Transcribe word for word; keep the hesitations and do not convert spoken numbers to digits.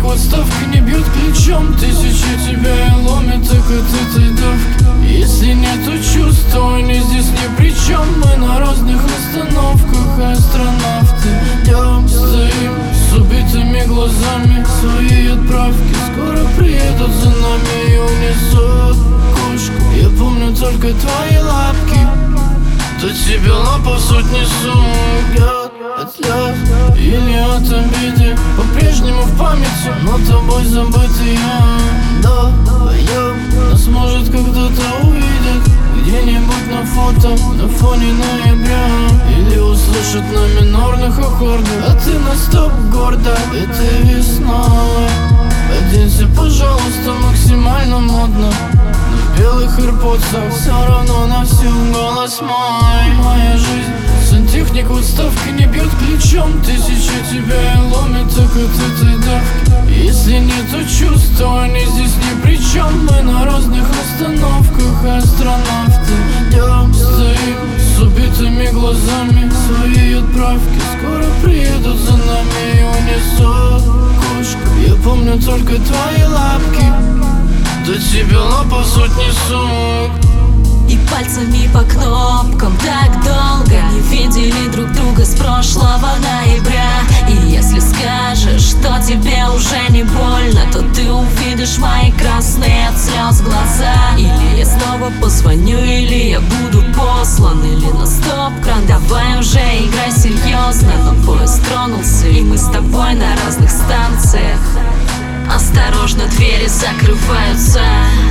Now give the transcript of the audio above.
в отставке не бьет ключом. Тысячи тебя и ломит так от этой давки. Если нету чувств, то они здесь ни при чем. Мы на разных остановках, астронавты. Идем, стоим с убитыми глазами. Свои отправки скоро приедут за нами и унесут кошку. Я помню только твои лапки. До тебя лапа сотни сумок. От слез или от обиды по-прежнему в памяти, но тобой забытый я. Вдвоем нас может когда-то увидят где-нибудь на фото на фоне ноября. Или услышат на минорных аккордах, а ты на стоп гордо этой весной. Оденься, пожалуйста, максимально модно, в белых ирподсах все равно на всю голос мой. Моя жизнь сантехник в отставке не бьет ключом. Тысячи тебя и ломит так от этой давки. Если нету чувств, то они здесь ни при чем. Мы на разных остановках, астронавты. Идем, стоим с убитыми глазами. Свои отправки скоро приедут за нами и унесут кошку. Я помню только твои лапки. До тебя лапа сотни сумок. И пальцами по кнопкам так долго не видели друг друга с прошлого ноября. И если скажешь, что тебе уже не больно, то ты увидишь мои красные от слез глаза. Или я снова позвоню, или я буду послан, или на стоп-кран. Давай уже играй серьезно. Но поезд тронулся, и мы с тобой на разных станциях. Осторожно, двери закрываются.